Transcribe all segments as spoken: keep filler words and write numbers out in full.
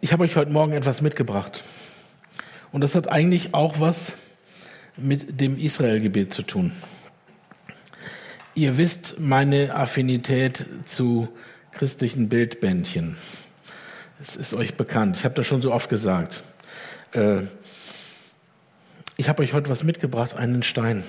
Ich habe euch heute Morgen etwas mitgebracht. Und das hat eigentlich auch was mit dem Israel-Gebet zu tun. Ihr wisst meine Affinität zu christlichen Bildbändchen. Es ist euch bekannt. Ich habe das schon so oft gesagt. Äh, ich habe euch heute was mitgebracht, einen Stein.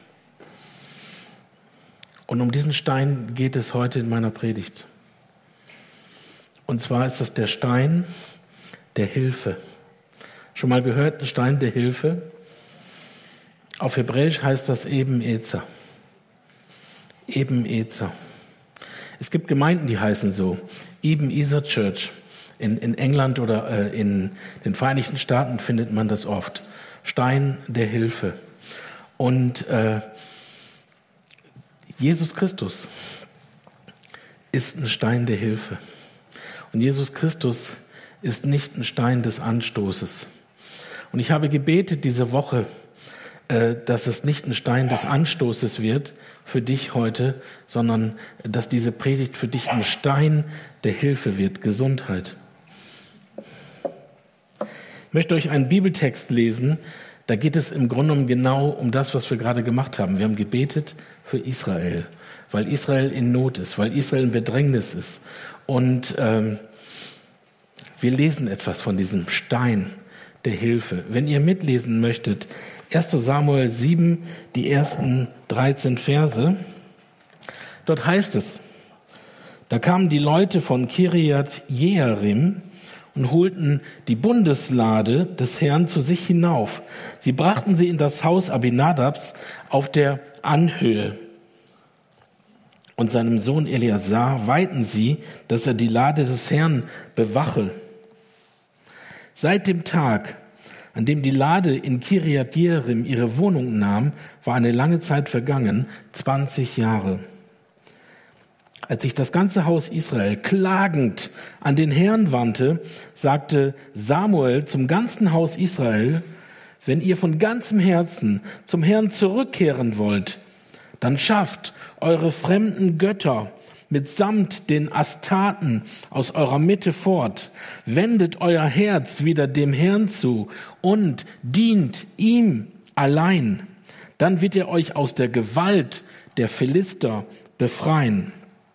Und um diesen Stein geht es heute in meiner Predigt. Und zwar ist das der Stein der Hilfe. Schon mal gehört, ein Stein der Hilfe? Auf Hebräisch heißt das Eben Ezer. Eben Ezer. Es gibt Gemeinden, die heißen so. Eben Ezer Church. In, in England oder äh, in den Vereinigten Staaten findet man das oft. Stein der Hilfe. Und äh, Jesus Christus ist ein Stein der Hilfe. Und Jesus Christus ist nicht ein Stein des Anstoßes. Und ich habe gebetet diese Woche, äh, dass es nicht ein Stein des Anstoßes wird für dich heute, sondern dass diese Predigt für dich ein Stein der Hilfe wird, Gesundheit. Ich möchte euch einen Bibeltext lesen, da geht es im Grunde genommen genau um das, was wir gerade gemacht haben. Wir haben gebetet für Israel, weil Israel in Not ist, weil Israel in Bedrängnis ist. Und ähm, wir lesen etwas von diesem Stein der Hilfe. Wenn ihr mitlesen möchtet, erster Samuel sieben, die ersten dreizehn Verse, dort heißt es, da kamen die Leute von Kiriath Jearim und holten die Bundeslade des Herrn zu sich hinauf. Sie brachten sie in das Haus Abinadabs auf der Anhöhe. Und seinem Sohn Eleazar weihten sie, dass er die Lade des Herrn bewache. Seit dem Tag, an dem die Lade in Kiriath Jearim ihre Wohnung nahm, war eine lange Zeit vergangen, zwanzig Jahre. Als sich das ganze Haus Israel klagend an den Herrn wandte, sagte Samuel zum ganzen Haus Israel, wenn ihr von ganzem Herzen zum Herrn zurückkehren wollt, dann schafft eure fremden Götter mitsamt den Astaten aus eurer Mitte fort, wendet euer Herz wieder dem Herrn zu und dient ihm allein. Dann wird er euch aus der Gewalt der Philister befreien.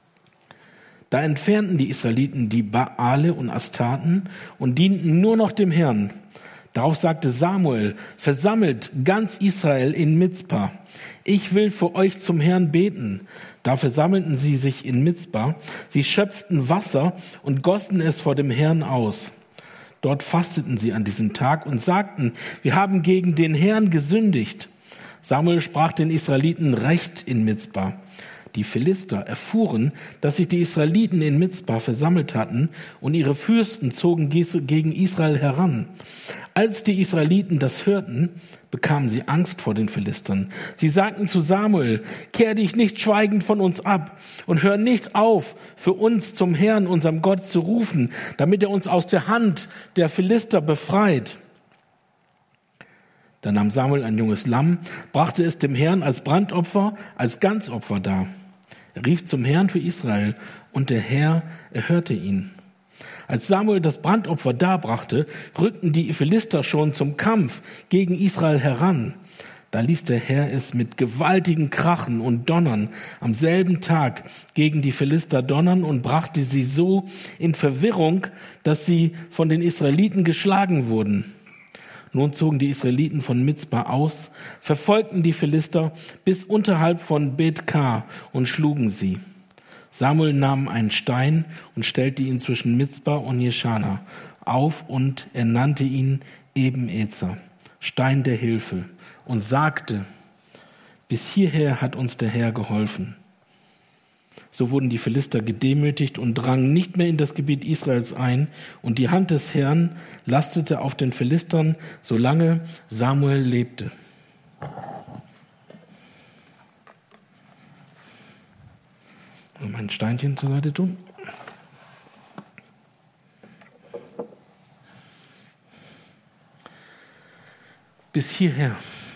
Da entfernten die Israeliten die Baale und Astaten und dienten nur noch dem Herrn. Darauf sagte Samuel, versammelt ganz Israel in Mizpa. Ich will für euch zum Herrn beten. Da versammelten sie sich in Mizpa. Sie schöpften Wasser und gossen es vor dem Herrn aus. Dort fasteten sie an diesem Tag und sagten, wir haben gegen den Herrn gesündigt. Samuel sprach den Israeliten Recht in Mizpa. Die Philister erfuhren, dass sich die Israeliten in Mizpa versammelt hatten und ihre Fürsten zogen gegen Israel heran. Als die Israeliten das hörten, bekamen sie Angst vor den Philistern. Sie sagten zu Samuel, kehr dich nicht schweigend von uns ab und hör nicht auf, für uns zum Herrn, unserem Gott, zu rufen, damit er uns aus der Hand der Philister befreit. Da nahm Samuel ein junges Lamm, brachte es dem Herrn als Brandopfer, als Ganzopfer dar. Er rief zum Herrn für Israel und der Herr erhörte ihn. Als Samuel das Brandopfer darbrachte, rückten die Philister schon zum Kampf gegen Israel heran. Da ließ der Herr es mit gewaltigen Krachen und Donnern am selben Tag gegen die Philister donnern und brachte sie so in Verwirrung, dass sie von den Israeliten geschlagen wurden. Nun zogen die Israeliten von Mizpa aus, verfolgten die Philister bis unterhalb von Bet-Kar und schlugen sie. Samuel nahm einen Stein und stellte ihn zwischen Mizpa und Jeschana auf und er nannte ihn Eben Ezer, Stein der Hilfe, und sagte, bis hierher hat uns der Herr geholfen. So wurden die Philister gedemütigt und drangen nicht mehr in das Gebiet Israels ein. Und die Hand des Herrn lastete auf den Philistern, solange Samuel lebte. Und mein Steinchen zur Seite tun. Bis hierher,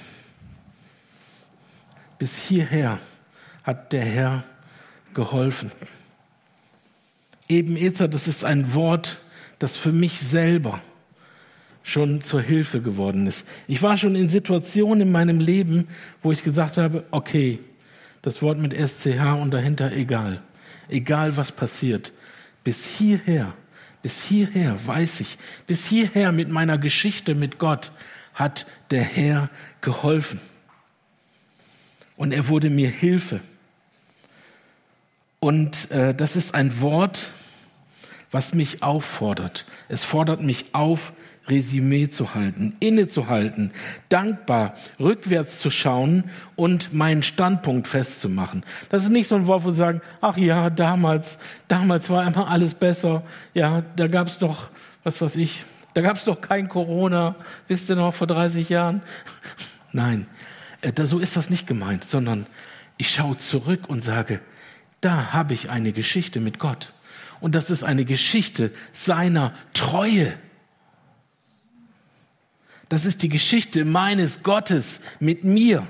bis hierher hat der Herr geholfen. Eben Ezer, das ist ein Wort, das für mich selber schon zur Hilfe geworden ist. Ich war schon in Situationen in meinem Leben, wo ich gesagt habe, okay, das Wort mit S C H und dahinter egal. Egal was passiert. Bis hierher, bis hierher weiß ich, bis hierher mit meiner Geschichte mit Gott hat der Herr geholfen. Und er wurde mir Hilfe. Und äh, das ist ein Wort, was mich auffordert. Es fordert mich auf, Resümee zu halten, innezuhalten, dankbar, rückwärts zu schauen und meinen Standpunkt festzumachen. Das ist nicht so ein Wort, wo wir sagen, ach ja, damals, damals war immer alles besser. Ja, da gab es doch, was weiß ich, da gab es doch kein Corona, wisst ihr noch, vor dreißig Jahren? Nein, äh, da, so ist das nicht gemeint, sondern ich schaue zurück und sage, da habe ich eine Geschichte mit Gott. Und das ist eine Geschichte seiner Treue. Das ist die Geschichte meines Gottes mit mir.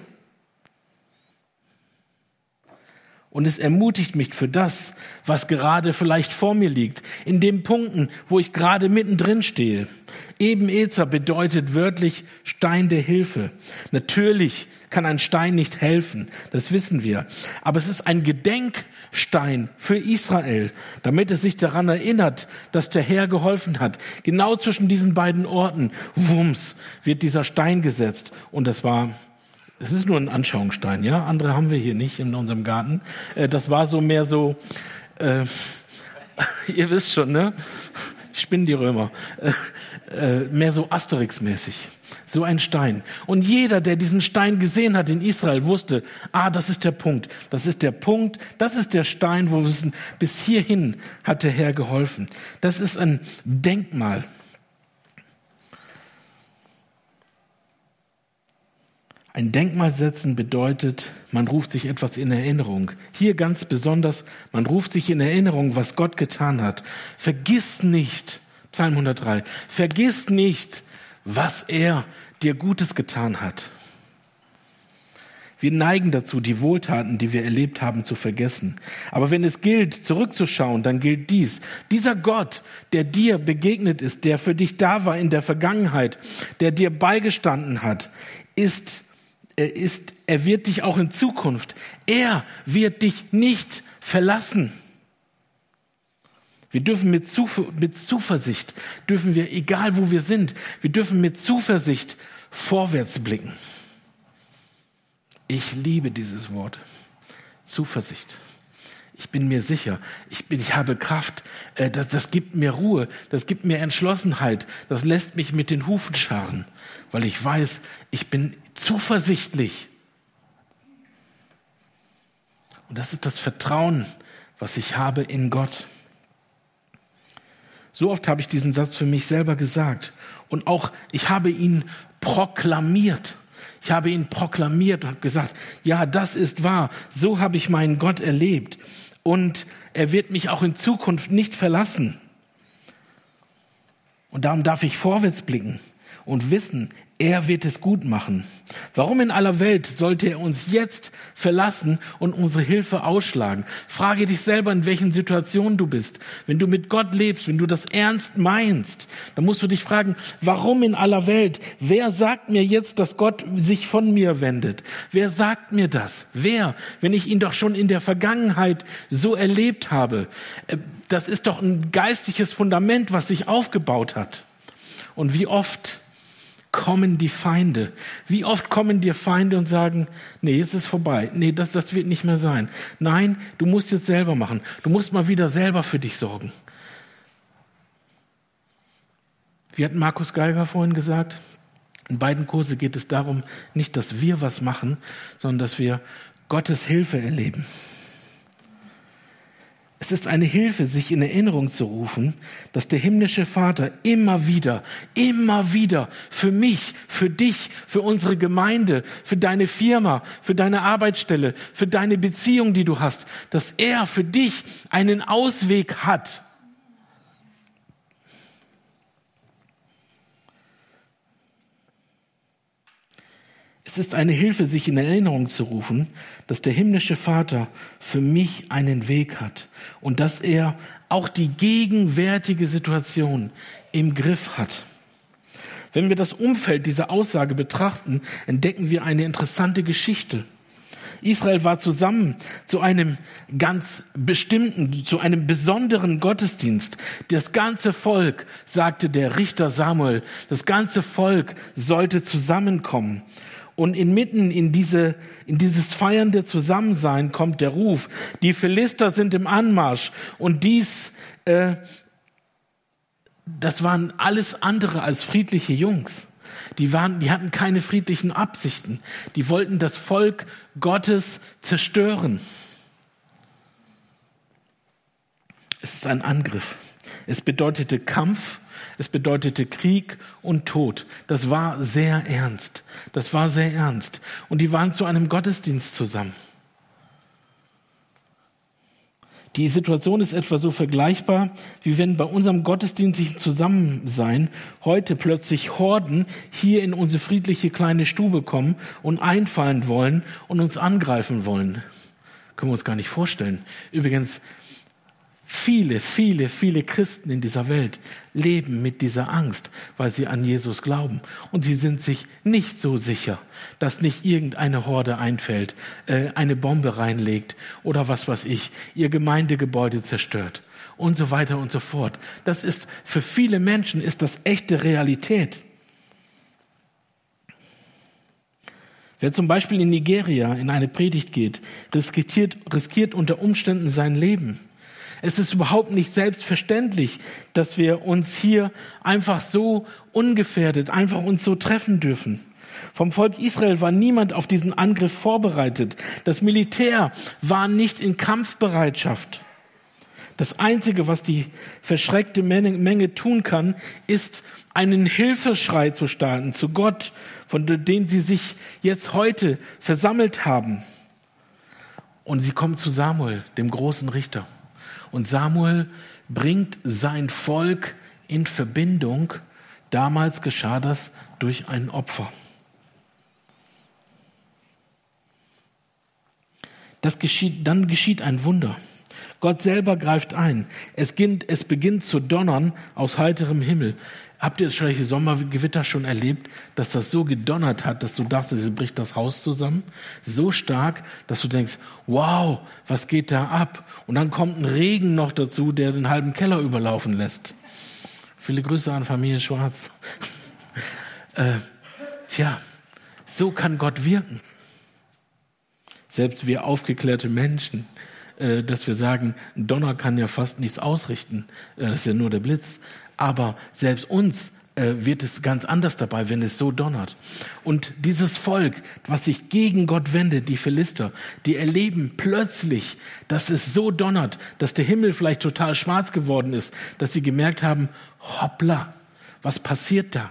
Und es ermutigt mich für das, was gerade vielleicht vor mir liegt. In den Punkten, wo ich gerade mittendrin stehe. Ebenezer bedeutet wörtlich Stein der Hilfe. Natürlich kann ein Stein nicht helfen, das wissen wir. Aber es ist ein Gedenkstein für Israel, damit es sich daran erinnert, dass der Herr geholfen hat. Genau zwischen diesen beiden Orten, wumms, wird dieser Stein gesetzt. Und das war... Es ist nur ein Anschauungsstein, ja. Andere haben wir hier nicht in unserem Garten. Äh, das war so mehr so, äh, ihr wisst schon, ne? Spinnen die Römer. Äh, äh, mehr so Asterix-mäßig. So ein Stein. Und jeder, der diesen Stein gesehen hat in Israel, wusste, ah, das ist der Punkt. Das ist der Punkt. Das ist der Stein, wo wir wissen, bis hierhin hat der Herr geholfen. Das ist ein Denkmal. Ein Denkmal setzen bedeutet, man ruft sich etwas in Erinnerung. Hier ganz besonders, man ruft sich in Erinnerung, was Gott getan hat. Vergiss nicht, Psalm hundertdrei, vergiss nicht, was er dir Gutes getan hat. Wir neigen dazu, die Wohltaten, die wir erlebt haben, zu vergessen. Aber wenn es gilt, zurückzuschauen, dann gilt dies. Dieser Gott, der dir begegnet ist, der für dich da war in der Vergangenheit, der dir beigestanden hat, ist Er ist, er wird dich auch in Zukunft, er wird dich nicht verlassen. Wir dürfen mit, Zuf- mit Zuversicht, dürfen wir, egal wo wir sind, wir dürfen mit Zuversicht vorwärts blicken. Ich liebe dieses Wort. Zuversicht. Ich bin mir sicher, ich, bin, ich habe Kraft, äh, das, das gibt mir Ruhe, das gibt mir Entschlossenheit, das lässt mich mit den Hufen scharren, weil ich weiß, ich bin zuversichtlich. Und das ist das Vertrauen, was ich habe in Gott. So oft habe ich diesen Satz für mich selber gesagt und auch ich habe ihn proklamiert. Ich habe ihn proklamiert und habe gesagt, ja, das ist wahr, so habe ich meinen Gott erlebt. Und er wird mich auch in Zukunft nicht verlassen. Und darum darf ich vorwärts blicken und wissen, er wird es gut machen. Warum in aller Welt sollte er uns jetzt verlassen und unsere Hilfe ausschlagen? Frage dich selber, in welchen Situationen du bist. Wenn du mit Gott lebst, wenn du das ernst meinst, dann musst du dich fragen, warum in aller Welt? Wer sagt mir jetzt, dass Gott sich von mir wendet? Wer sagt mir das? Wer? Wenn ich ihn doch schon in der Vergangenheit so erlebt habe. Das ist doch ein geistliches Fundament, was sich aufgebaut hat. Und wie oft kommen die Feinde. Wie oft kommen dir Feinde und sagen, nee, jetzt ist vorbei. Nee, das, das wird nicht mehr sein. Nein, du musst jetzt selber machen. Du musst mal wieder selber für dich sorgen. Wie hat Markus Geiger vorhin gesagt? In beiden Kurse geht es darum, nicht, dass wir was machen, sondern dass wir Gottes Hilfe erleben. Es ist eine Hilfe, sich in Erinnerung zu rufen, dass der himmlische Vater immer wieder, immer wieder für mich, für dich, für unsere Gemeinde, für deine Firma, für deine Arbeitsstelle, für deine Beziehung, die du hast, dass er für dich einen Ausweg hat. Es Es ist eine Hilfe, sich in Erinnerung zu rufen, dass der himmlische Vater für mich einen Weg hat und dass er auch die gegenwärtige Situation im Griff hat. Wenn wir das Umfeld dieser Aussage betrachten, entdecken wir eine interessante Geschichte. Israel war zusammen zu einem ganz bestimmten, zu einem besonderen Gottesdienst. Das ganze Volk, sagte der Richter Samuel, das ganze Volk sollte zusammenkommen. Und inmitten in diese, in dieses feiernde Zusammensein kommt der Ruf: Die Philister sind im Anmarsch. Und dies, äh, das waren alles andere als friedliche Jungs. Die waren, die hatten keine friedlichen Absichten. Die wollten das Volk Gottes zerstören. Es ist ein Angriff. Es bedeutete Kampf, es bedeutete Krieg und Tod. Das war sehr ernst. Das war sehr ernst. Und die waren zu einem Gottesdienst zusammen. Die Situation ist etwa so vergleichbar, wie wenn bei unserem gottesdienstlichen Zusammensein heute plötzlich Horden hier in unsere friedliche kleine Stube kommen und einfallen wollen und uns angreifen wollen. Können wir uns gar nicht vorstellen. Übrigens, viele, viele, viele Christen in dieser Welt leben mit dieser Angst, weil sie an Jesus glauben. Und sie sind sich nicht so sicher, dass nicht irgendeine Horde einfällt, äh, eine Bombe reinlegt oder was weiß ich, ihr Gemeindegebäude zerstört und so weiter und so fort. Das ist, für viele Menschen ist das echte Realität. Wer zum Beispiel in Nigeria in eine Predigt geht, riskiert, riskiert unter Umständen sein Leben. Es ist überhaupt nicht selbstverständlich, dass wir uns hier einfach so ungefährdet, einfach uns so treffen dürfen. Vom Volk Israel war niemand auf diesen Angriff vorbereitet. Das Militär war nicht in Kampfbereitschaft. Das Einzige, was die verschreckte Menge tun kann, ist, einen Hilfeschrei zu starten zu Gott, von dem sie sich jetzt heute versammelt haben. Und sie kommen zu Samuel, dem großen Richter. Und Samuel bringt sein Volk in Verbindung. Damals geschah das durch ein Opfer. Das geschieht, dann geschieht ein Wunder. Gott selber greift ein. Es beginnt, es beginnt zu donnern aus heiterem Himmel. Habt ihr das schlechte Sommergewitter schon erlebt, dass das so gedonnert hat, dass du dachtest, es bricht das Haus zusammen? So stark, dass du denkst, wow, was geht da ab? Und dann kommt ein Regen noch dazu, der den halben Keller überlaufen lässt. Viele Grüße an Familie Schwarz. äh, tja, so kann Gott wirken. Selbst wir aufgeklärte Menschen, äh, dass wir sagen, ein Donner kann ja fast nichts ausrichten, äh, das ist ja nur der Blitz. Aber selbst uns äh, wird es ganz anders dabei, wenn es so donnert. Und dieses Volk, was sich gegen Gott wendet, die Philister, die erleben plötzlich, dass es so donnert, dass der Himmel vielleicht total schwarz geworden ist, dass sie gemerkt haben, hoppla, was passiert da?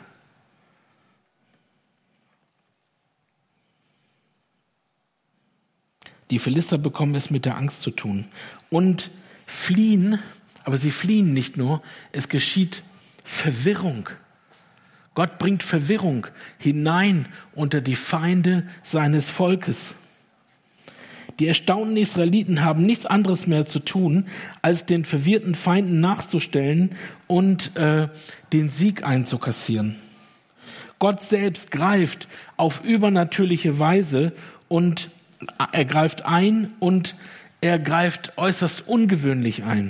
Die Philister bekommen es mit der Angst zu tun und fliehen. Aber sie fliehen nicht nur, es geschieht Verwirrung. Gott bringt Verwirrung hinein unter die Feinde seines Volkes. Die erstaunten Israeliten haben nichts anderes mehr zu tun, als den verwirrten Feinden nachzustellen und äh, den Sieg einzukassieren. Gott selbst greift auf übernatürliche Weise und er greift ein und er greift äußerst ungewöhnlich ein.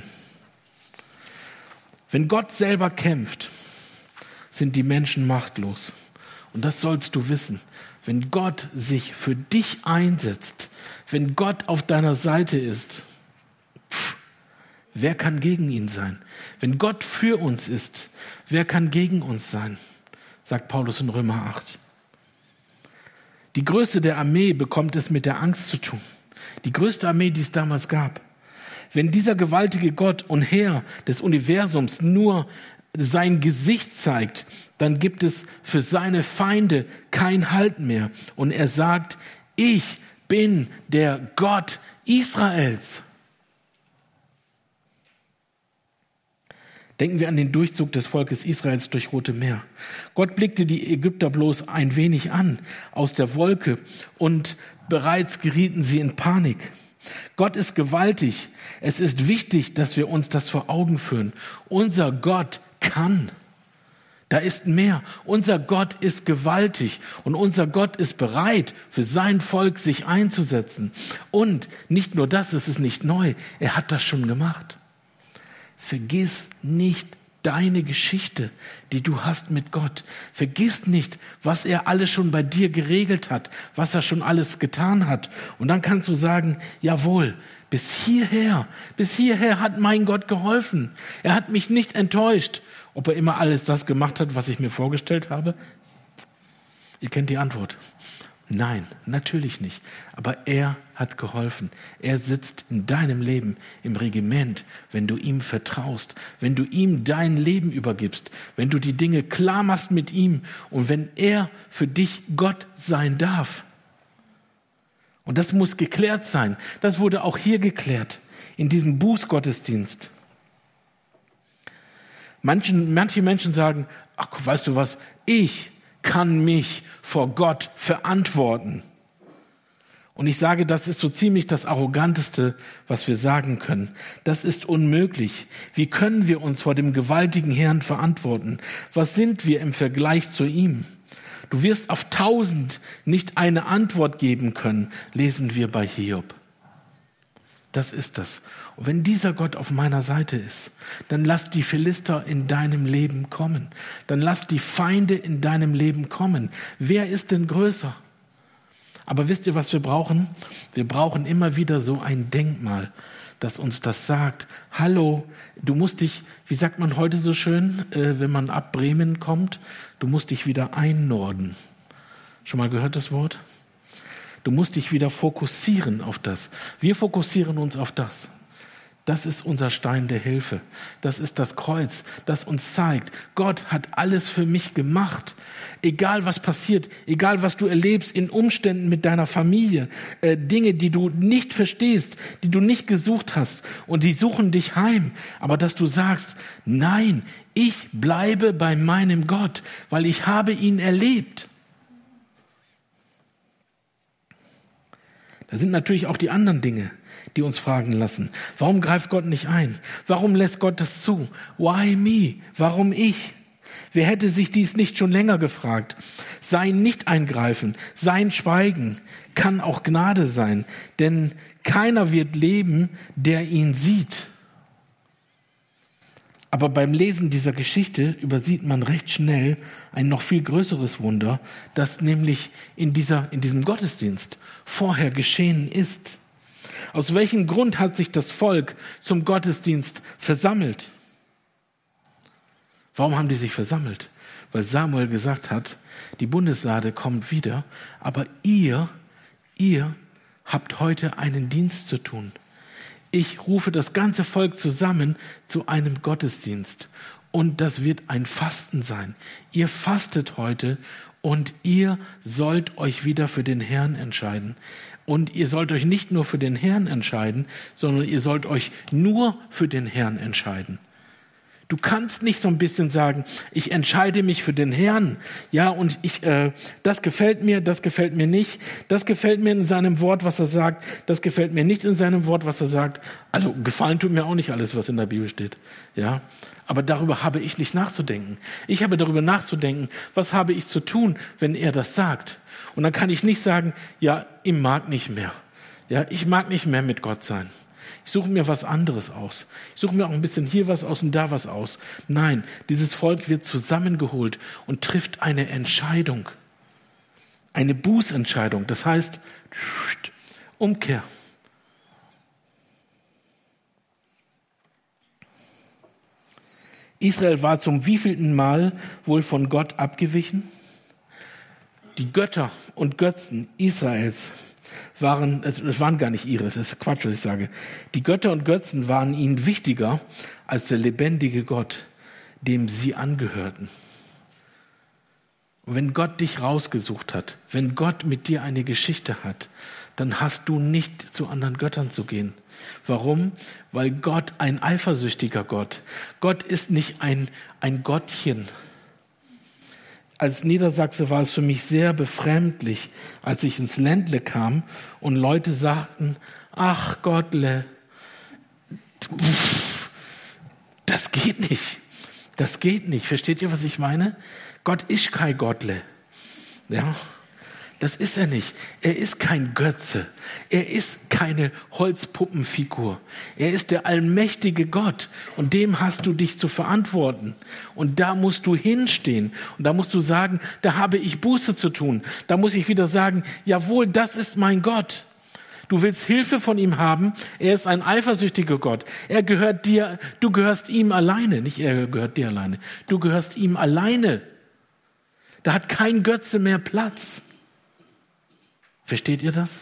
Wenn Gott selber kämpft, sind die Menschen machtlos. Und das sollst du wissen. Wenn Gott sich für dich einsetzt, wenn Gott auf deiner Seite ist, pff, wer kann gegen ihn sein? Wenn Gott für uns ist, wer kann gegen uns sein? Sagt Paulus in Römer acht. Die Größe der Armee bekommt es mit der Angst zu tun. Die größte Armee, die es damals gab. Wenn dieser gewaltige Gott und Herr des Universums nur sein Gesicht zeigt, dann gibt es für seine Feinde kein Halt mehr. Und er sagt, ich bin der Gott Israels. Denken wir an den Durchzug des Volkes Israels durch Rote Meer. Gott blickte die Ägypter bloß ein wenig an aus der Wolke und bereits gerieten sie in Panik. Gott ist gewaltig. Es ist wichtig, dass wir uns das vor Augen führen. Unser Gott kann. Da ist mehr. Unser Gott ist gewaltig und unser Gott ist bereit, für sein Volk sich einzusetzen. Und nicht nur das, es ist nicht neu. Er hat das schon gemacht. Vergiss nicht deine Geschichte, die du hast mit Gott. Vergiss nicht, was er alles schon bei dir geregelt hat, was er schon alles getan hat. Und dann kannst du sagen, jawohl, bis hierher, bis hierher hat mein Gott geholfen. Er hat mich nicht enttäuscht. Ob er immer alles das gemacht hat, was ich mir vorgestellt habe? Ihr kennt die Antwort. Nein, natürlich nicht. Aber er hat geholfen. Er sitzt in deinem Leben im Regiment, wenn du ihm vertraust, wenn du ihm dein Leben übergibst, wenn du die Dinge klar machst mit ihm und wenn er für dich Gott sein darf. Und das muss geklärt sein. Das wurde auch hier geklärt, in diesem Bußgottesdienst. Manchen, manche Menschen sagen, ach, weißt du was, ich kann mich vor Gott verantworten. Und ich sage, das ist so ziemlich das Arroganteste, was wir sagen können. Das ist unmöglich. Wie können wir uns vor dem gewaltigen Herrn verantworten? Was sind wir im Vergleich zu ihm? Du wirst auf tausend nicht eine Antwort geben können, lesen wir bei Hiob. Das ist das. Und wenn dieser Gott auf meiner Seite ist, dann lass die Philister in deinem Leben kommen. Dann lass die Feinde in deinem Leben kommen. Wer ist denn größer? Aber wisst ihr, was wir brauchen? Wir brauchen immer wieder so ein Denkmal, das uns das sagt. Hallo, du musst dich, wie sagt man heute so schön, äh, wenn man ab Bremen kommt, du musst dich wieder einnorden. Schon mal gehört das Wort? Du musst dich wieder fokussieren auf das. Wir fokussieren uns auf das. Das ist unser Stein der Hilfe. Das ist das Kreuz, das uns zeigt, Gott hat alles für mich gemacht. Egal was passiert, egal was du erlebst in Umständen mit deiner Familie, äh, Dinge, die du nicht verstehst, die du nicht gesucht hast und die suchen dich heim. Aber dass du sagst, nein, ich bleibe bei meinem Gott, weil ich habe ihn erlebt. Da sind natürlich auch die anderen Dinge, die uns fragen lassen. Warum greift Gott nicht ein? Warum lässt Gott das zu? Why me? Warum ich? Wer hätte sich dies nicht schon länger gefragt? Sein Nicht-Eingreifen, sein Schweigen kann auch Gnade sein, denn keiner wird leben, der ihn sieht. Aber beim Lesen dieser Geschichte übersieht man recht schnell ein noch viel größeres Wunder, das nämlich in dieser, in diesem Gottesdienst vorher geschehen ist. Aus welchem Grund hat sich das Volk zum Gottesdienst versammelt? Warum haben die sich versammelt? Weil Samuel gesagt hat, die Bundeslade kommt wieder, aber ihr, ihr habt heute einen Dienst zu tun. Ich rufe das ganze Volk zusammen zu einem Gottesdienst. Und das wird ein Fasten sein. Ihr fastet heute und ihr sollt euch wieder für den Herrn entscheiden. Und ihr sollt euch nicht nur für den Herrn entscheiden, sondern ihr sollt euch nur für den Herrn entscheiden. Du kannst nicht so ein bisschen sagen, ich entscheide mich für den Herrn, ja, und ich, äh, das gefällt mir, das gefällt mir nicht, das gefällt mir in seinem Wort, was er sagt, das gefällt mir nicht in seinem Wort, was er sagt. Also gefallen tut mir auch nicht alles, was in der Bibel steht, ja. Aber darüber habe ich nicht nachzudenken. Ich habe darüber nachzudenken, was habe ich zu tun, wenn er das sagt. Und dann kann ich nicht sagen, ja, ich mag nicht mehr, ja, ich mag nicht mehr mit Gott sein. Ich suche mir was anderes aus. Ich suche mir auch ein bisschen hier was aus und da was aus. Nein, dieses Volk wird zusammengeholt und trifft eine Entscheidung. Eine Bußentscheidung. Das heißt, Umkehr. Israel war zum wievielten Mal wohl von Gott abgewichen? Die Götter und Götzen Israels waren, es waren gar nicht ihre, das ist Quatsch, was ich sage. Die Götter und Götzen waren ihnen wichtiger als der lebendige Gott, dem sie angehörten. Und wenn Gott dich rausgesucht hat, wenn Gott mit dir eine Geschichte hat, dann hast du nicht zu anderen Göttern zu gehen. Warum? Weil Gott ein eifersüchtiger Gott. Gott ist nicht ein, ein Gottchen. Als Niedersachse war es für mich sehr befremdlich, als ich ins Ländle kam und Leute sagten, ach Gottle, das geht nicht. Das geht nicht. Versteht ihr, was ich meine? Gott ist kein Gottle. Ja, das ist er nicht. Er ist kein Götze. Er ist keine Holzpuppenfigur. Er ist der allmächtige Gott. Und dem hast du dich zu verantworten. Und da musst du hinstehen. Und da musst du sagen, da habe ich Buße zu tun. Da muss ich wieder sagen, jawohl, das ist mein Gott. Du willst Hilfe von ihm haben. Er ist ein eifersüchtiger Gott. Er gehört dir, du gehörst ihm alleine. Nicht er gehört dir alleine. Du gehörst ihm alleine. Da hat kein Götze mehr Platz. Versteht ihr das?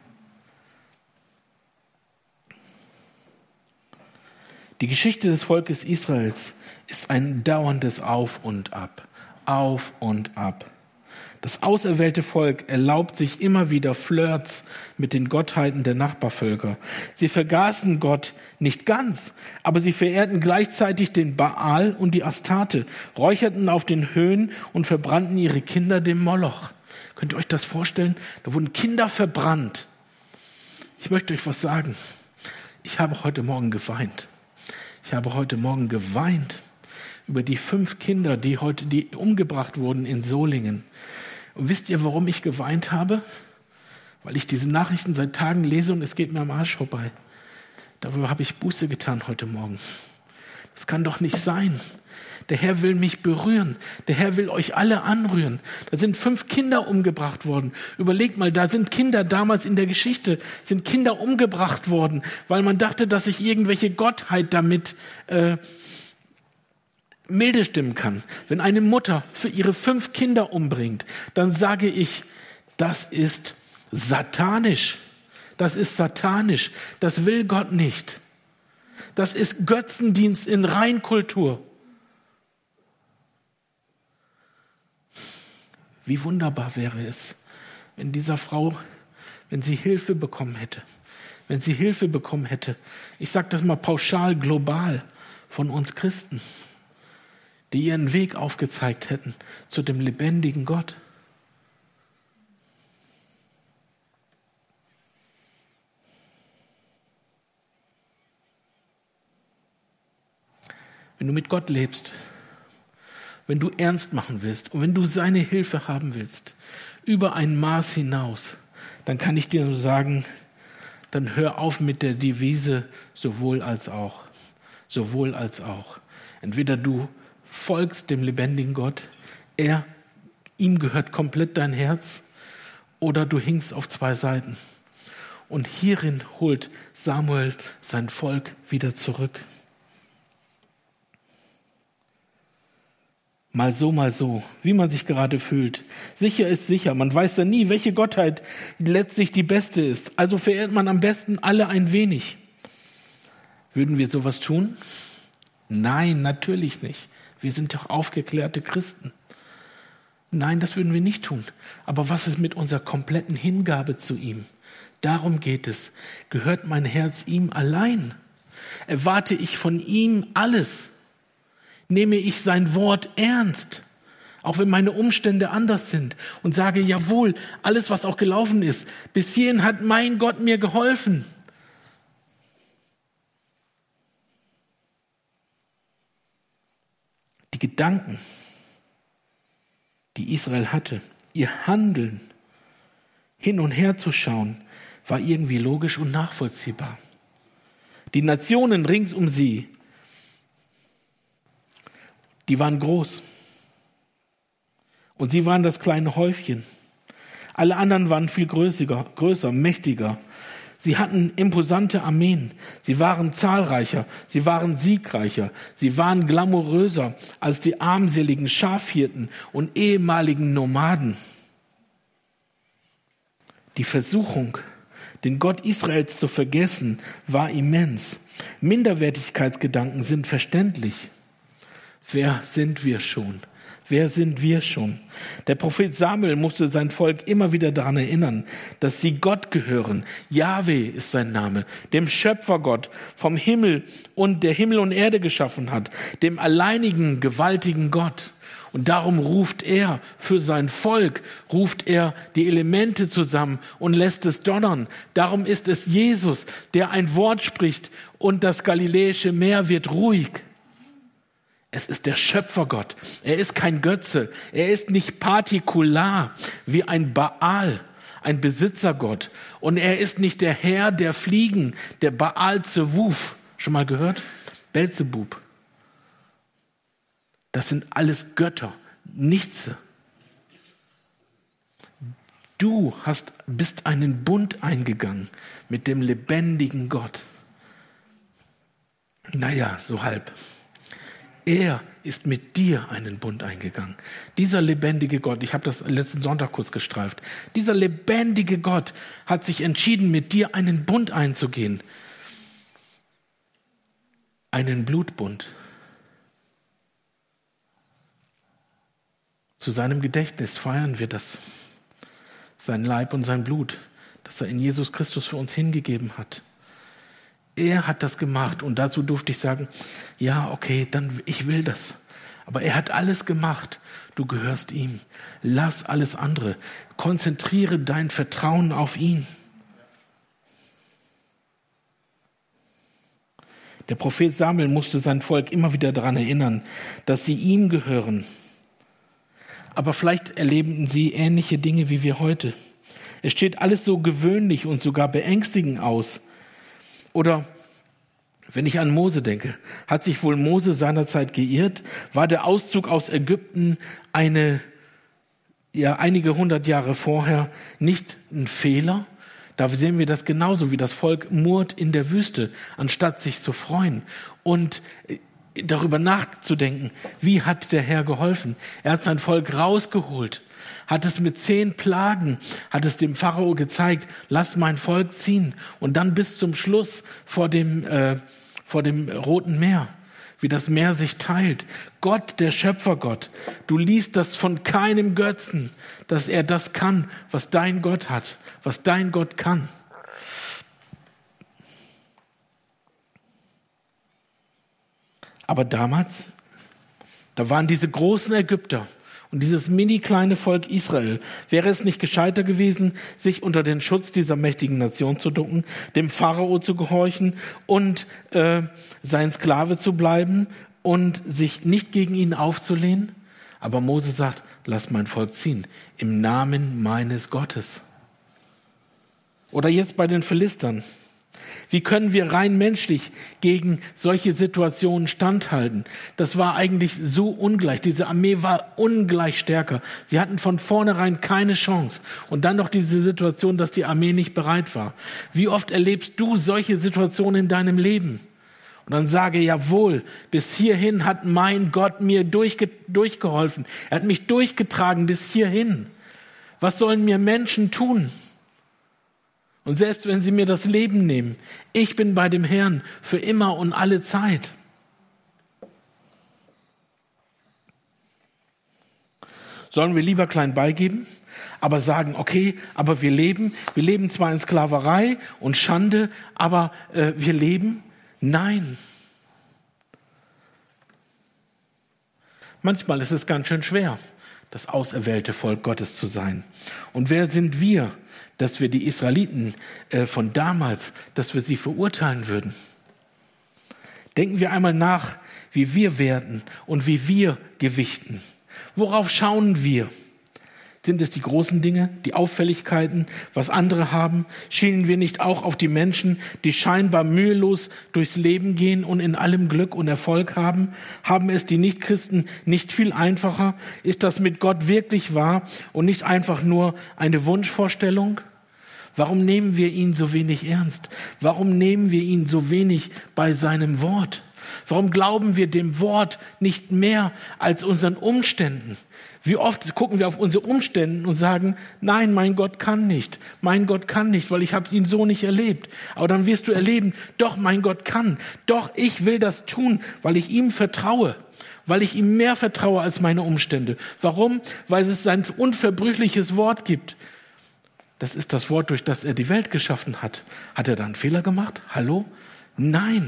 Die Geschichte des Volkes Israels ist ein dauerndes Auf und Ab. Auf und ab. Das auserwählte Volk erlaubt sich immer wieder Flirts mit den Gottheiten der Nachbarvölker. Sie vergaßen Gott nicht ganz, aber sie verehrten gleichzeitig den Baal und die Astarte, räucherten auf den Höhen und verbrannten ihre Kinder dem Moloch. Könnt ihr euch das vorstellen? Da wurden Kinder verbrannt. Ich möchte euch was sagen. Ich habe heute Morgen geweint. Ich habe heute Morgen geweint über die fünf Kinder, die heute, die umgebracht wurden in Solingen. Und wisst ihr, warum ich geweint habe? Weil ich diese Nachrichten seit Tagen lese und es geht mir am Arsch vorbei. Darüber habe ich Buße getan heute Morgen. Das kann doch nicht sein. Der Herr will mich berühren. Der Herr will euch alle anrühren. Da sind fünf Kinder umgebracht worden. Überlegt mal, da sind Kinder damals in der Geschichte, sind Kinder umgebracht worden, weil man dachte, dass sich irgendwelche Gottheit damit äh, milde stimmen kann. Wenn eine Mutter für ihre fünf Kinder umbringt, dann sage ich, das ist satanisch. Das ist satanisch. Das will Gott nicht. Das ist Götzendienst in Reinkultur. Wie wunderbar wäre es, wenn dieser Frau, wenn sie Hilfe bekommen hätte, wenn sie Hilfe bekommen hätte. Ich sage das mal pauschal, global von uns Christen, die ihren Weg aufgezeigt hätten zu dem lebendigen Gott. Wenn du mit Gott lebst, wenn du ernst machen willst und wenn du seine Hilfe haben willst, über ein Maß hinaus, dann kann ich dir nur sagen, dann hör auf mit der Devise sowohl als auch. Sowohl als auch. Entweder du folgst dem lebendigen Gott, er, ihm gehört komplett dein Herz, oder du hinkst auf zwei Seiten. Und hierin holt Samuel sein Volk wieder zurück. Mal so, mal so, wie man sich gerade fühlt. Sicher ist sicher, man weiß ja nie, welche Gottheit letztlich die beste ist. Also verehrt man am besten alle ein wenig. Würden wir sowas tun? Nein, natürlich nicht. Wir sind doch aufgeklärte Christen. Nein, das würden wir nicht tun. Aber was ist mit unserer kompletten Hingabe zu ihm? Darum geht es. Gehört mein Herz ihm allein? Erwarte ich von ihm alles? Nehme ich sein Wort ernst, auch wenn meine Umstände anders sind, und sage, jawohl, alles, was auch gelaufen ist, bis hierhin hat mein Gott mir geholfen. Die Gedanken, die Israel hatte, ihr Handeln, hin und her zu schauen, war irgendwie logisch und nachvollziehbar. Die Nationen rings um sie, die waren groß. Und sie waren das kleine Häufchen. Alle anderen waren viel größer, größer, mächtiger. Sie hatten imposante Armeen. Sie waren zahlreicher. Sie waren siegreicher. Sie waren glamouröser als die armseligen Schafhirten und ehemaligen Nomaden. Die Versuchung, den Gott Israels zu vergessen, war immens. Minderwertigkeitsgedanken sind verständlich. Wer sind wir schon? Wer sind wir schon? Der Prophet Samuel musste sein Volk immer wieder daran erinnern, dass sie Gott gehören. Jahwe ist sein Name, dem Schöpfergott vom Himmel und der Himmel und Erde geschaffen hat, dem alleinigen, gewaltigen Gott. Und darum ruft er für sein Volk, ruft er die Elemente zusammen und lässt es donnern. Darum ist es Jesus, der ein Wort spricht und das Galiläische Meer wird ruhig. Es ist der Schöpfergott. Er ist kein Götze. Er ist nicht partikular wie ein Baal, ein Besitzergott. Und er ist nicht der Herr der Fliegen, der Baal Zewuf. Schon mal gehört? Belzebub. Das sind alles Götter, nichts. Du hast, bist einen Bund eingegangen mit dem lebendigen Gott. Naja, so halb. Er ist mit dir einen Bund eingegangen. Dieser lebendige Gott, ich habe das letzten Sonntag kurz gestreift, dieser lebendige Gott hat sich entschieden, mit dir einen Bund einzugehen. Einen Blutbund. Zu seinem Gedächtnis feiern wir das. Sein Leib und sein Blut, das er in Jesus Christus für uns hingegeben hat. Er hat das gemacht und dazu durfte ich sagen, ja, okay, dann ich will das. Aber er hat alles gemacht. Du gehörst ihm. Lass alles andere. Konzentriere dein Vertrauen auf ihn. Der Prophet Samuel musste sein Volk immer wieder daran erinnern, dass sie ihm gehören. Aber vielleicht erleben sie ähnliche Dinge wie wir heute. Es steht alles so gewöhnlich und sogar beängstigend aus. Oder wenn ich an Mose denke, hat sich wohl Mose seinerzeit geirrt? War der Auszug aus Ägypten eine, ja, einige hundert Jahre vorher nicht ein Fehler? Da sehen wir das genauso, wie das Volk murrt in der Wüste, anstatt sich zu freuen und darüber nachzudenken, wie hat der Herr geholfen? Er hat sein Volk rausgeholt, hat es mit zehn Plagen, hat es dem Pharao gezeigt, lass mein Volk ziehen. Und dann bis zum Schluss vor dem, äh, vor dem Roten Meer, wie das Meer sich teilt. Gott, der Schöpfergott, du liest das von keinem Götzen, dass er das kann, was dein Gott hat, was dein Gott kann. Aber damals, da waren diese großen Ägypter und dieses mini kleine Volk Israel. Wäre es nicht gescheiter gewesen, sich unter den Schutz dieser mächtigen Nation zu ducken, dem Pharao zu gehorchen und äh, sein Sklave zu bleiben und sich nicht gegen ihn aufzulehnen? Aber Mose sagt, lass mein Volk ziehen, im Namen meines Gottes. Oder jetzt bei den Philistern. Wie können wir rein menschlich gegen solche Situationen standhalten? Das war eigentlich so ungleich. Diese Armee war ungleich stärker. Sie hatten von vornherein keine Chance. Und dann noch diese Situation, dass die Armee nicht bereit war. Wie oft erlebst du solche Situationen in deinem Leben? Und dann sage, jawohl, bis hierhin hat mein Gott mir durchge- durchgeholfen. Er hat mich durchgetragen bis hierhin. Was sollen mir Menschen tun? Und selbst wenn sie mir das Leben nehmen, ich bin bei dem Herrn für immer und alle Zeit. Sollen wir lieber klein beigeben, aber sagen, okay, aber wir leben, wir leben zwar in Sklaverei und Schande, aber äh, wir leben? Nein. Manchmal ist es ganz schön schwer, das auserwählte Volk Gottes zu sein. Und wer sind wir, dass wir die Israeliten äh, von damals, dass wir sie verurteilen würden? Denken wir einmal nach, wie wir werten und wie wir gewichten. Worauf schauen wir? Sind es die großen Dinge, die Auffälligkeiten, was andere haben? Schielen wir nicht auch auf die Menschen, die scheinbar mühelos durchs Leben gehen und in allem Glück und Erfolg haben? Haben es die Nichtchristen nicht viel einfacher? Ist das mit Gott wirklich wahr und nicht einfach nur eine Wunschvorstellung? Warum nehmen wir ihn so wenig ernst? Warum nehmen wir ihn so wenig bei seinem Wort? Warum glauben wir dem Wort nicht mehr als unseren Umständen? Wie oft gucken wir auf unsere Umstände und sagen, nein, mein Gott kann nicht. Mein Gott kann nicht, weil ich habe ihn so nicht erlebt. Aber dann wirst du erleben, doch, mein Gott kann. Doch, ich will das tun, weil ich ihm vertraue. weil ich ihm mehr vertraue als meine Umstände. Warum? Weil es sein unverbrüchliches Wort gibt. Das ist das Wort, durch das er die Welt geschaffen hat. Hat er da einen Fehler gemacht? Hallo? Nein.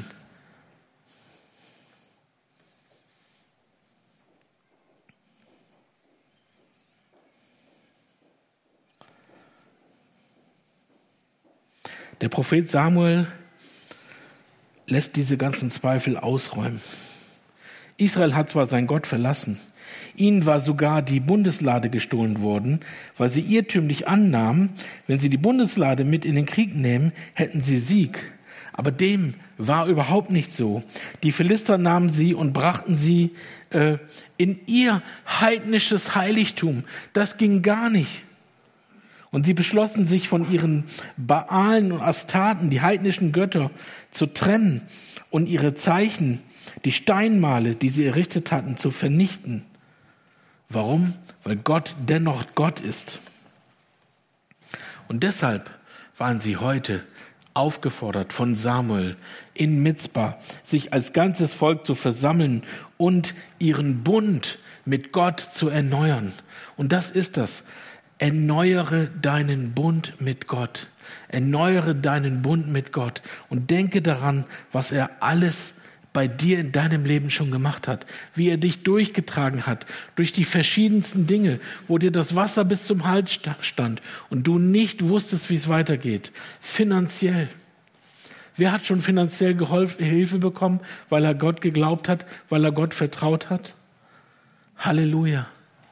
Der Prophet Samuel lässt diese ganzen Zweifel ausräumen. Israel hat zwar seinen Gott verlassen, ihnen war sogar die Bundeslade gestohlen worden, weil sie irrtümlich annahmen, wenn sie die Bundeslade mit in den Krieg nehmen, hätten sie Sieg. Aber dem war überhaupt nicht so. Die Philister nahmen sie und brachten sie äh, in ihr heidnisches Heiligtum. Das ging gar nicht. Und sie beschlossen, sich von ihren Baalen und Astarten, die heidnischen Götter, zu trennen und ihre Zeichen, die Steinmale, die sie errichtet hatten, zu vernichten. Warum? Weil Gott dennoch Gott ist. Und deshalb waren sie heute aufgefordert von Samuel in Mizpa, sich als ganzes Volk zu versammeln und ihren Bund mit Gott zu erneuern. Und das ist das. Erneuere deinen Bund mit Gott. Erneuere deinen Bund mit Gott und denke daran, was er alles bei dir in deinem Leben schon gemacht hat, wie er dich durchgetragen hat, durch die verschiedensten Dinge, wo dir das Wasser bis zum Hals stand und du nicht wusstest, wie es weitergeht. Finanziell. Wer hat schon finanziell geholfen, Hilfe bekommen, weil er Gott geglaubt hat, weil er Gott vertraut hat? Halleluja.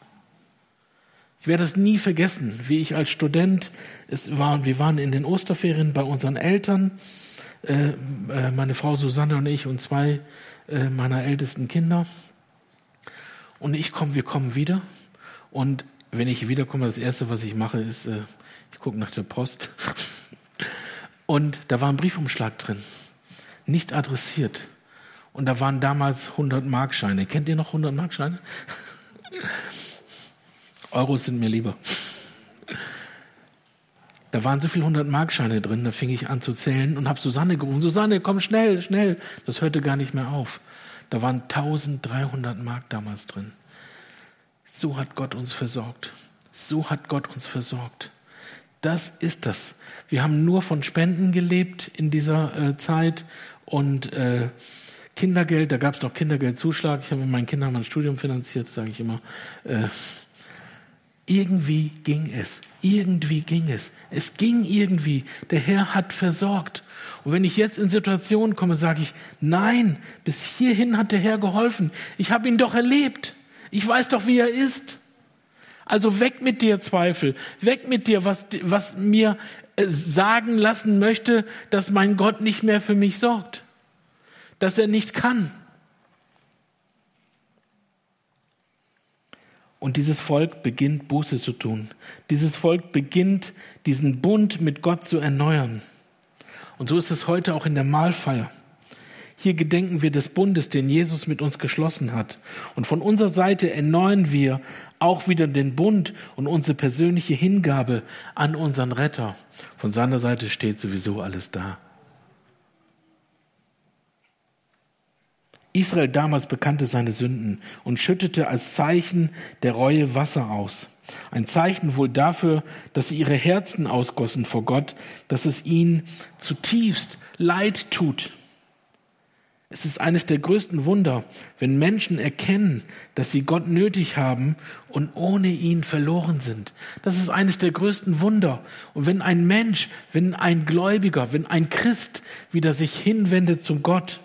Ich werde es nie vergessen, wie ich als Student, es war, wir waren in den Osterferien bei unseren Eltern, äh, äh, meine Frau Susanne und ich und zwei äh, meiner ältesten Kinder. Und ich komme, wir kommen wieder. Und wenn ich wiederkomme, das Erste, was ich mache, ist, äh, ich gucke nach der Post. Und da war ein Briefumschlag drin, nicht adressiert. Und da waren damals hundert-Mark-Scheine. Kennt ihr noch hundert-Mark-Scheine? Euros sind mir lieber. Da waren so viele hundert-Mark-Scheine drin, da fing ich an zu zählen und habe Susanne gerufen. Susanne, komm schnell, schnell. Das hörte gar nicht mehr auf. Da waren eintausenddreihundert Mark damals drin. So hat Gott uns versorgt. So hat Gott uns versorgt. Das ist das. Wir haben nur von Spenden gelebt in dieser äh, Zeit und äh, Kindergeld, da gab es noch Kindergeldzuschlag. Ich habe mit meinen Kindern mein Studium finanziert, sage ich immer. Äh, Irgendwie ging es. Irgendwie ging es. Es ging irgendwie. Der Herr hat versorgt. Und wenn ich jetzt in Situationen komme, sage ich, nein, bis hierhin hat der Herr geholfen. Ich habe ihn doch erlebt. Ich weiß doch, wie er ist. Also weg mit dir Zweifel. Weg mit dir, was, was mir sagen lassen möchte, dass mein Gott nicht mehr für mich sorgt. Dass er nicht kann. Und dieses Volk beginnt, Buße zu tun. Dieses Volk beginnt, diesen Bund mit Gott zu erneuern. Und so ist es heute auch in der Mahlfeier. Hier gedenken wir des Bundes, den Jesus mit uns geschlossen hat. Und von unserer Seite erneuern wir auch wieder den Bund und unsere persönliche Hingabe an unseren Retter. Von seiner Seite steht sowieso alles da. Israel damals bekannte seine Sünden und schüttete als Zeichen der Reue Wasser aus. Ein Zeichen wohl dafür, dass sie ihre Herzen ausgossen vor Gott, dass es ihnen zutiefst leid tut. Es ist eines der größten Wunder, wenn Menschen erkennen, dass sie Gott nötig haben und ohne ihn verloren sind. Das ist eines der größten Wunder. Und wenn ein Mensch, wenn ein Gläubiger, wenn ein Christ wieder sich hinwendet zu Gott,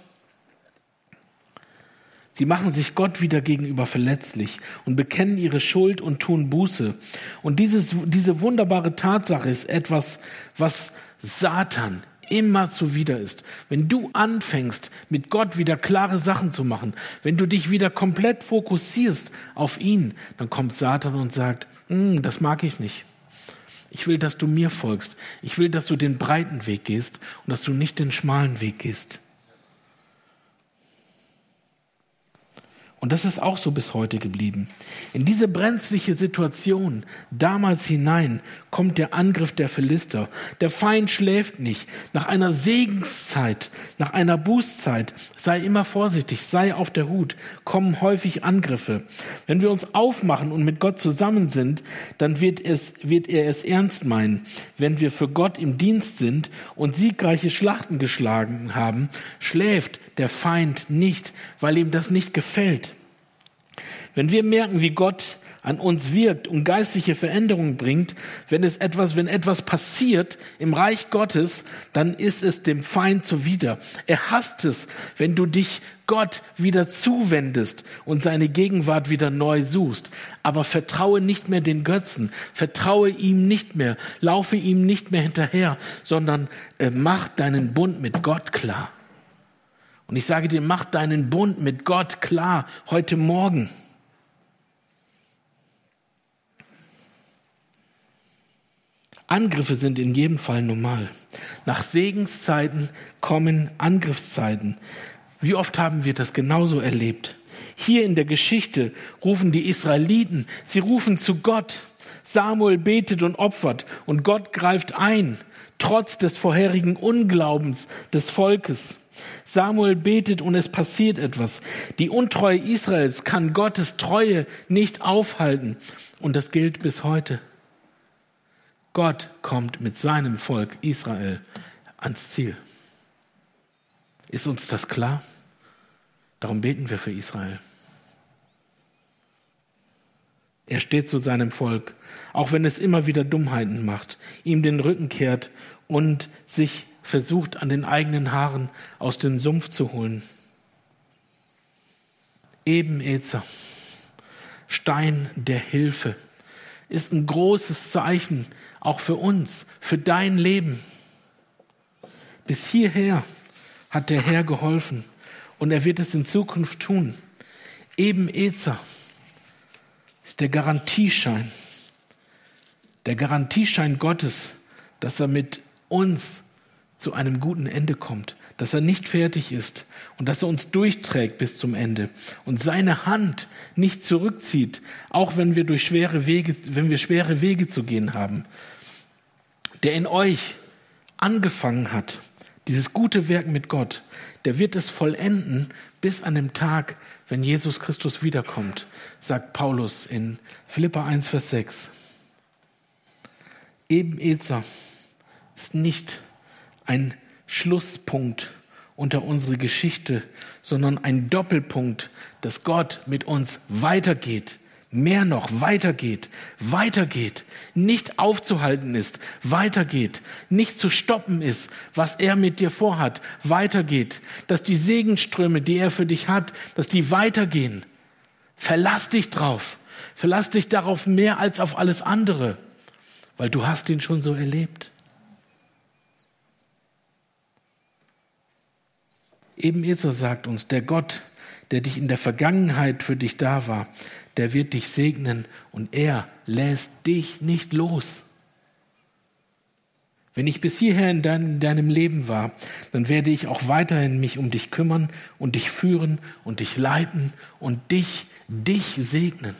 sie machen sich Gott wieder gegenüber verletzlich und bekennen ihre Schuld und tun Buße. Und dieses, diese wunderbare Tatsache ist etwas, was Satan immer zuwider ist. Wenn du anfängst, mit Gott wieder klare Sachen zu machen, wenn du dich wieder komplett fokussierst auf ihn, dann kommt Satan und sagt, das mag ich nicht. Ich will, dass du mir folgst. Ich will, dass du den breiten Weg gehst und dass du nicht den schmalen Weg gehst. Und das ist auch so bis heute geblieben. In diese brenzliche Situation damals hinein kommt der Angriff der Philister. Der Feind schläft nicht. Nach einer Segenszeit, nach einer Bußzeit, sei immer vorsichtig, sei auf der Hut, kommen häufig Angriffe. Wenn wir uns aufmachen und mit Gott zusammen sind, dann wird es, wird er es ernst meinen. Wenn wir für Gott im Dienst sind und siegreiche Schlachten geschlagen haben, schläft der Feind nicht, weil ihm das nicht gefällt. Wenn wir merken, wie Gott an uns wirkt und geistliche Veränderungen bringt, wenn es etwas, wenn etwas passiert im Reich Gottes, dann ist es dem Feind zuwider. Er hasst es, wenn du dich Gott wieder zuwendest und seine Gegenwart wieder neu suchst. Aber vertraue nicht mehr den Götzen, vertraue ihm nicht mehr, laufe ihm nicht mehr hinterher, sondern äh, mach deinen Bund mit Gott klar. Und ich sage dir, mach deinen Bund mit Gott klar heute Morgen. Angriffe sind in jedem Fall normal. Nach Segenszeiten kommen Angriffszeiten. Wie oft haben wir das genauso erlebt? Hier in der Geschichte rufen die Israeliten, sie rufen zu Gott. Samuel betet und opfert und Gott greift ein, trotz des vorherigen Unglaubens des Volkes. Samuel betet und es passiert etwas. Die Untreue Israels kann Gottes Treue nicht aufhalten. Und das gilt bis heute. Gott kommt mit seinem Volk Israel ans Ziel. Ist uns das klar? Darum beten wir für Israel. Er steht zu seinem Volk, auch wenn es immer wieder Dummheiten macht, ihm den Rücken kehrt und sich versucht, an den eigenen Haaren aus dem Sumpf zu holen. Ebenezer, Stein der Hilfe, ist ein großes Zeichen, auch für uns, für dein Leben. Bis hierher hat der Herr geholfen und er wird es in Zukunft tun. Ebenezer ist der Garantieschein, der Garantieschein Gottes, dass er mit uns zu einem guten Ende kommt, dass er nicht fertig ist und dass er uns durchträgt bis zum Ende und seine Hand nicht zurückzieht, auch wenn wir durch schwere Wege, wenn wir schwere Wege zu gehen haben. Der in euch angefangen hat, dieses gute Werk mit Gott, der wird es vollenden bis an dem Tag, wenn Jesus Christus wiederkommt, sagt Paulus in Philipper eins, Vers sechs. Ebenezer ist nicht ein Schlusspunkt unter unsere Geschichte, sondern ein Doppelpunkt, dass Gott mit uns weitergeht, mehr noch weitergeht, weitergeht, nicht aufzuhalten ist, weitergeht, nicht zu stoppen ist, was er mit dir vorhat, weitergeht, dass die Segenströme, die er für dich hat, dass die weitergehen. Verlass dich drauf, verlass dich darauf mehr als auf alles andere, weil du hast ihn schon so erlebt. Ebenezer sagt uns, der Gott, der dich in der Vergangenheit für dich da war, der wird dich segnen und er lässt dich nicht los. Wenn ich bis hierher in, dein, in deinem Leben war, dann werde ich auch weiterhin mich um dich kümmern und dich führen und dich leiten und dich, dich segnen.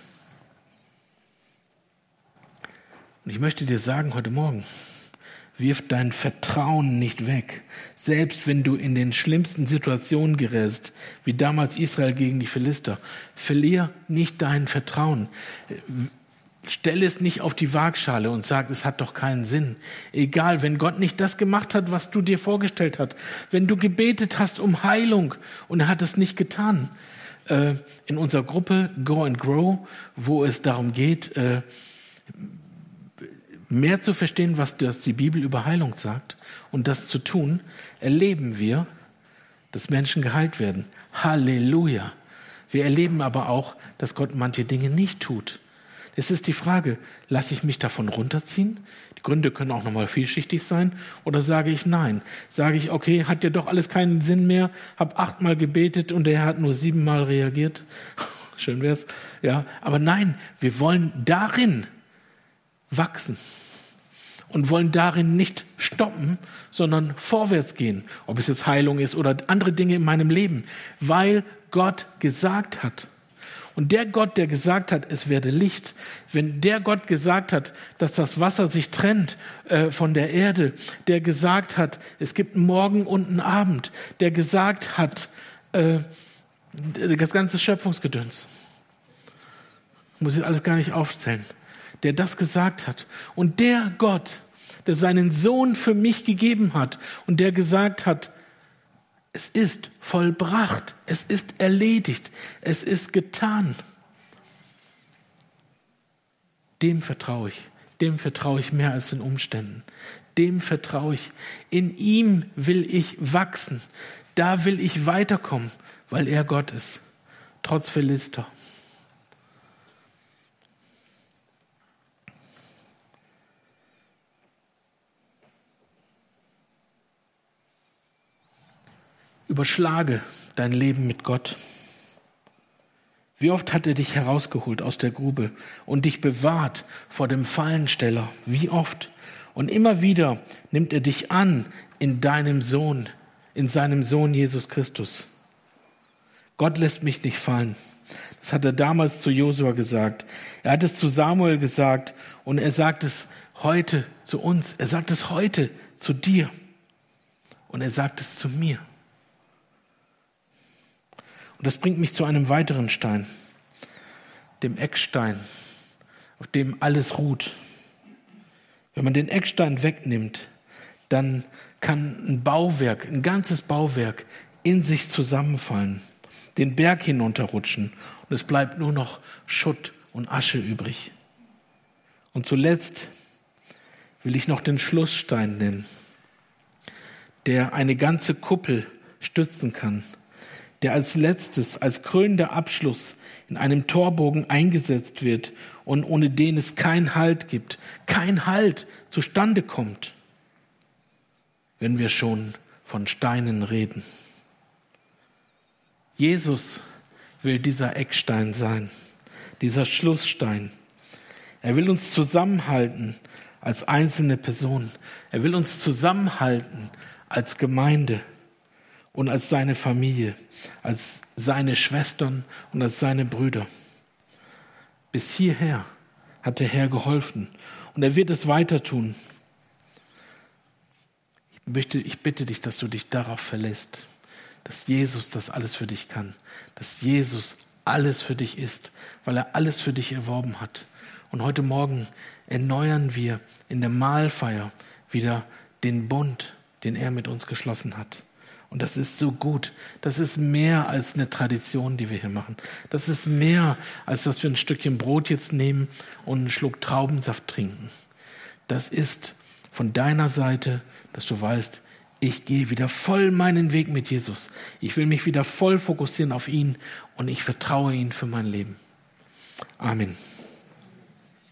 Und ich möchte dir sagen heute Morgen, wirf dein Vertrauen nicht weg, selbst wenn du in den schlimmsten Situationen gerätst, wie damals Israel gegen die Philister. Verlier nicht dein Vertrauen. Stell es nicht auf die Waagschale und sag, es hat doch keinen Sinn. Egal, wenn Gott nicht das gemacht hat, was du dir vorgestellt hast, wenn du gebetet hast um Heilung und er hat es nicht getan. In unserer Gruppe Go and Grow, wo es darum geht, mehr zu verstehen, was das die Bibel über Heilung sagt und das zu tun, erleben wir, dass Menschen geheilt werden. Halleluja. Wir erleben aber auch, dass Gott manche Dinge nicht tut. Es ist die Frage, lasse ich mich davon runterziehen? Die Gründe können auch nochmal vielschichtig sein. Oder sage ich nein? Sage ich, okay, hat ja doch alles keinen Sinn mehr, habe achtmal gebetet und der Herr hat nur siebenmal reagiert. Schön wär's. Ja, aber nein, wir wollen darin wachsen und wollen darin nicht stoppen, sondern vorwärts gehen, ob es jetzt Heilung ist oder andere Dinge in meinem Leben, weil Gott gesagt hat, Und der Gott, der gesagt hat, es werde Licht, wenn der Gott gesagt hat, dass das Wasser sich trennt äh, von der Erde, der gesagt hat, es gibt einen Morgen und einen Abend, der gesagt hat, äh, das ganze Schöpfungsgedöns, muss ich alles gar nicht aufzählen, der das gesagt hat. Und der Gott, der seinen Sohn für mich gegeben hat und der gesagt hat, es ist vollbracht, es ist erledigt, es ist getan. Dem vertraue ich, dem vertraue ich mehr als den Umständen. Dem vertraue ich. In ihm will ich wachsen, da will ich weiterkommen, weil er Gott ist, trotz Philister. Überschlage dein Leben mit Gott. Wie oft hat er dich herausgeholt aus der Grube und dich bewahrt vor dem Fallensteller? Wie oft? Und immer wieder nimmt er dich an in deinem Sohn, in seinem Sohn Jesus Christus. Gott lässt mich nicht fallen. Das hat er damals zu Josua gesagt. Er hat es zu Samuel gesagt und er sagt es heute zu uns. Er sagt es heute zu dir und er sagt es zu mir. Und das bringt mich zu einem weiteren Stein, dem Eckstein, auf dem alles ruht. Wenn man den Eckstein wegnimmt, dann kann ein Bauwerk, ein ganzes Bauwerk in sich zusammenfallen, den Berg hinunterrutschen und es bleibt nur noch Schutt und Asche übrig. Und zuletzt will ich noch den Schlussstein nennen, der eine ganze Kuppel stützen kann, der als letztes, als krönender Abschluss in einem Torbogen eingesetzt wird und ohne den es keinen Halt gibt, kein Halt zustande kommt, wenn wir schon von Steinen reden. Jesus will dieser Eckstein sein, dieser Schlussstein. Er will uns zusammenhalten als einzelne Person. Er will uns zusammenhalten als Gemeinde und als seine Familie, als seine Schwestern und als seine Brüder. Bis hierher hat der Herr geholfen und er wird es weiter tun. Ich, möchte, ich bitte dich, dass du dich darauf verlässt, dass Jesus das alles für dich kann, dass Jesus alles für dich ist, weil er alles für dich erworben hat. Und heute Morgen erneuern wir in der Mahlfeier wieder den Bund, den er mit uns geschlossen hat. Und das ist so gut. Das ist mehr als eine Tradition, die wir hier machen. Das ist mehr, als dass wir ein Stückchen Brot jetzt nehmen und einen Schluck Traubensaft trinken. Das ist von deiner Seite, dass du weißt, ich gehe wieder voll meinen Weg mit Jesus. Ich will mich wieder voll fokussieren auf ihn und ich vertraue ihm für mein Leben. Amen.